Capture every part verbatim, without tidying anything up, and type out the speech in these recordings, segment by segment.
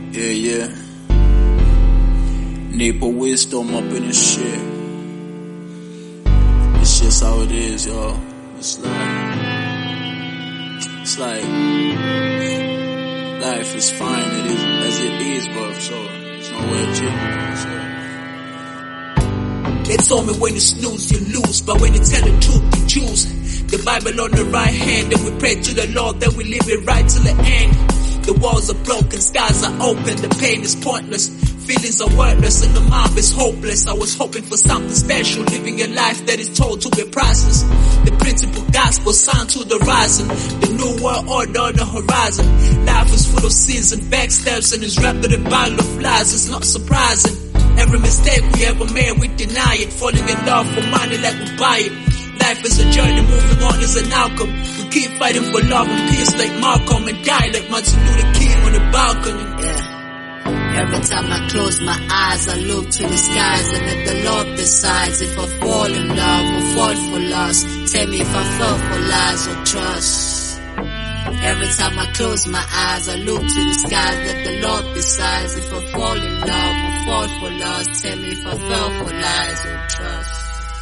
Yeah, yeah. Need more wisdom up in this shit. It's just how it is, y'all. It's like, it's like, life is fine it is, as it is, bro. So, there's no way of changing, so. They told me when you snooze, you lose. But when you tell the truth, you choose. The Bible on the right hand, and we pray to the Lord that we live it right till the end. The walls are broken, skies are open, the pain is pointless. Feelings are worthless and the mind is hopeless. I was hoping for something special, living a life that is told to be priceless. The principle gospel sound to the horizon, the new world order on the horizon. Life is full of sins and backstabs and is wrapped in a bottle of lies. It's not surprising. Every mistake we ever made, we deny it. Falling in love for money like we buy it. Life is a journey, moving on is an outcome. We keep fighting for love and peace like Malcolm, and die like Martin Luther King on the balcony. Yeah. Every time I close my eyes, I look to the skies, and if the Lord decides if I fall in love or fall for loss, tell me if I fell for lies or trust. Every time I close my eyes, I look to the skies, if the Lord decides if I fall in love or fall for loss, tell me if I fell for lies or trust.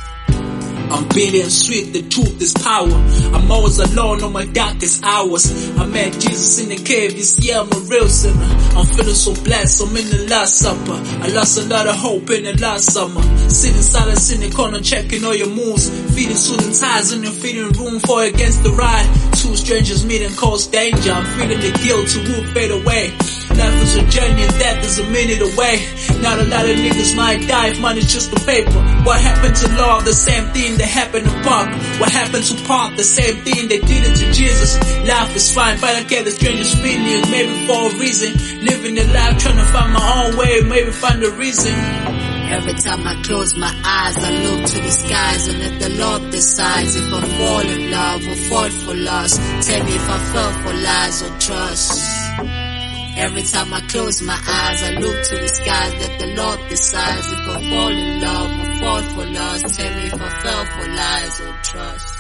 I'm bitter and sweet, the truth is power. I'm always alone on my darkest hours. I met Jesus in the cave, this year I'm a real sinner. I'm feeling so blessed, I'm in the last supper. I lost a lot of hope in the last summer. Sitting silent in the corner, checking all your moves. Feeding soothing ties and feeding room for against the ride. Two strangers meeting cause danger. I'm feeling the guilt to will fade away. Life is a journey and death is a minute away. Not a lot of niggas might die if money's just a paper. What happened to love? The same thing that happened to Park. What happened to Park? The same thing they did it to Jesus. Life is fine, but I get the strangest feelings, maybe for a reason. Living the life, trying to find my own way, maybe find a reason. Every time I close my eyes, I look to the skies, and if the Lord decides if I fall in love or fall for loss, tell me if I fell for lies or trust. Every time I close my eyes, I look to the skies, that the Lord decides if I fall in love or fall for loss, tell me if I fell for lies or trust.